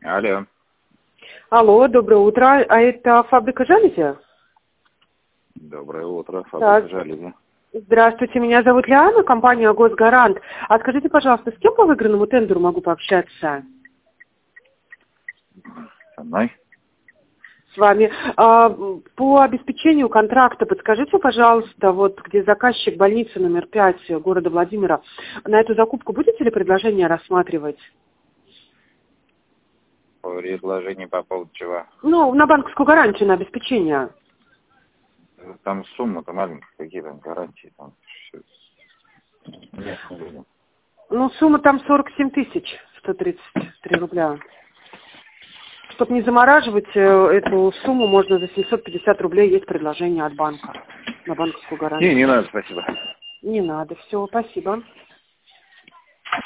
Алло. Алло, доброе утро. А это фабрика жалюзи? Доброе утро, фабрика жалюзи. Здравствуйте, меня зовут Лиана, компания «Госгарант». А скажите, пожалуйста, с кем по выигранному тендеру могу пообщаться? Со мной? С вами. По обеспечению контракта подскажите, пожалуйста, вот где заказчик больницы номер 5 города Владимира, на эту закупку будете ли предложение рассматривать? Предложение по поводу чего? Ну, на банковскую гарантию, на обеспечение. Там сумма-то маленькая, какие там гарантии? Там Ну, сумма там 47 133 рубля. Чтобы не замораживать эту сумму, можно за 750 рублей, есть предложение от банка на банковскую гарантию. Не надо, спасибо. Не надо, все, спасибо.